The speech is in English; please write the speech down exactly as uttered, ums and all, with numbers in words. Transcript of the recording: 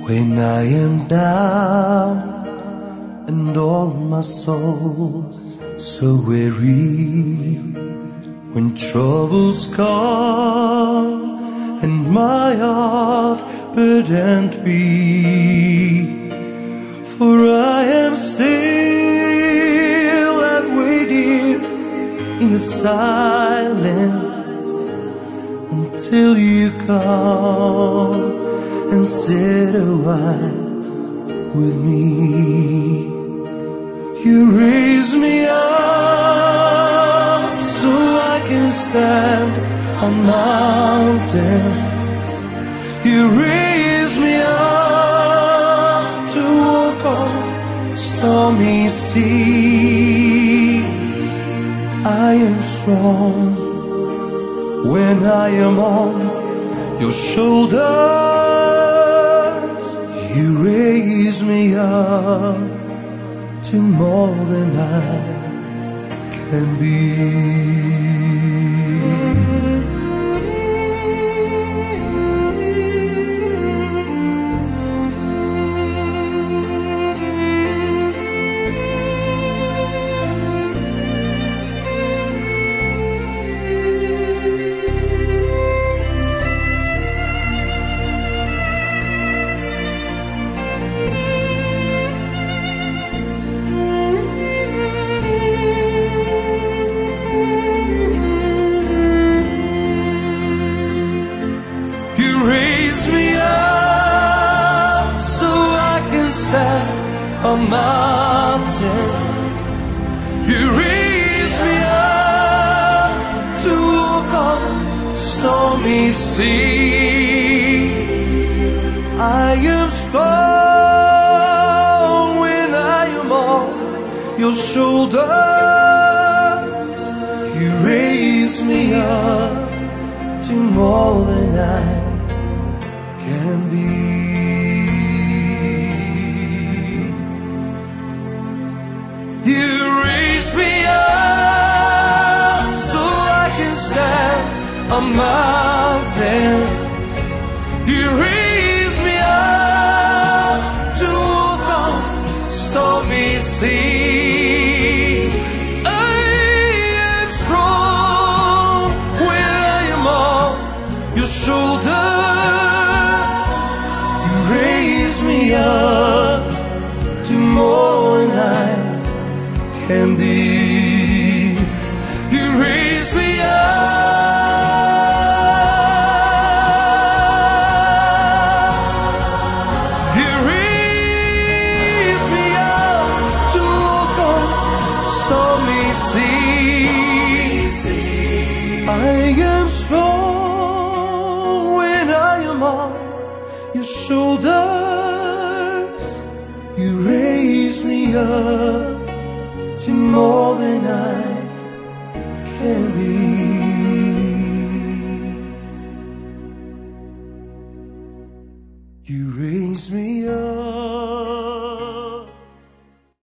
When I am down and all my soul so weary, when troubles come and my heart burdened be, for I am still and waiting in the silence until you come and sit a while with me. You raise me up so I can stand on mountains. You raise me up to walk on stormy seas. I am strong when I am on your shoulders. You raise me up to more than I can be. On mountains, you raise me up to walk on stormy seas. I am strong when I am on your shoulders. You raise me up to more than I can be. You raise me up so I can stand on mountains. You raise me up to walk on stormy seas. I am strong when I am on your shoulder. You raise me up to more than I can be. You raise me up. You raise me up to walk on stormy seas. I am strong when I am on your shoulders. You raise me up to more than I can be.